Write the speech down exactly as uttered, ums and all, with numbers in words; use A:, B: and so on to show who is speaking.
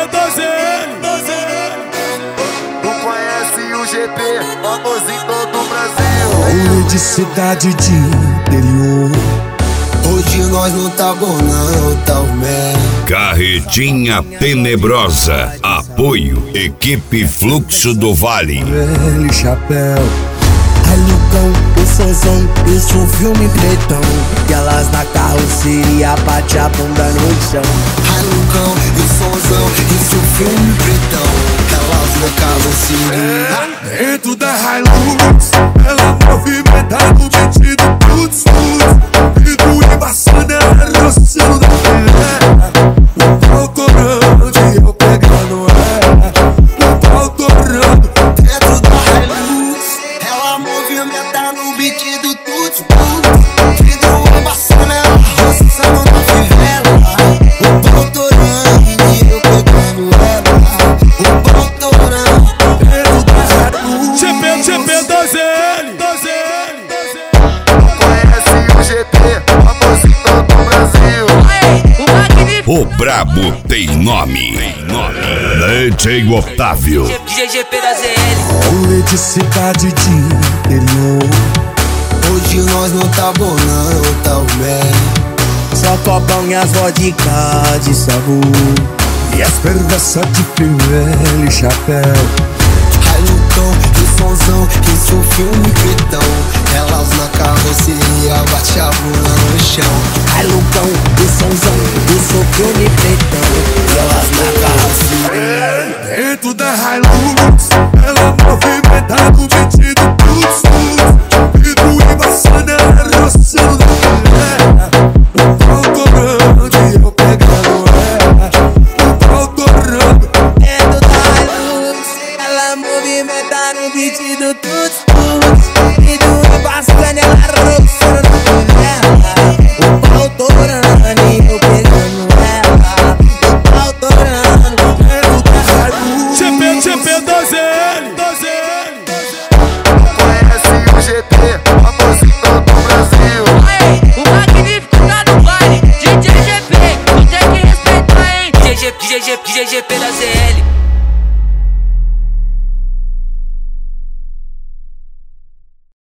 A: doze L.
B: Tu conhece o G P, vamos em todo o Brasil.
C: Rolê de cidade de interior.
D: Hoje nós não tá bom não, tá o mé.
E: Carretinha Tenebrosa. Apoio Equipe Fluxo do Vale.
C: Velho chapéu.
D: Ai Lucão, o sonzão, isso um filme pretão. Que elas na carroceria bate a bunda no chão. Ai Lucão, o sonzão, isso um filme pretão. Que elas na carroceria.
C: Dentro da Hilux, ela movimenta no metido tuts tuts. Vidro embaçando, ela roçando da mulher. O pau torando e eu pegando ela. O pau torando.
D: Dentro da Hilux, ela movimenta no beat do tuts tuts. Vidro embaçando, ela roçando da fivela. O pau torando e eu pegando ela. O pau torando. Dentro da Hilux.
A: G P, G P, doze L.
B: Tu conhece o G P, vamos em todo o Brasil.
E: O Brabo tem nome. Tem nome. D J Otávio.
F: D J G P da Z L.
C: Rolê de cidade de interior.
D: Hoje nós não tá bom não, tá o mé. Só copão e as vodka de sabor.
C: E as perversas de fio, velho chapéu.
D: Ai Lucão, que sonzão, isso um filme pretão. Elas na carroceria bate a bunda no chão. Ai Lucão, que sonzão, isso um filme pretão. Elas na carroceria.
C: Dentro da Hilux, ela movimenta no metido tuts tuts. Vidro embaçando, ela roçando da mulher. O pau torando e eu pegando ela. O pau torando.
D: Dentro da Hilux, ela movimenta no beat do tuts tuts. Vidro embaçando, ela roçando da mulher. O pau torando.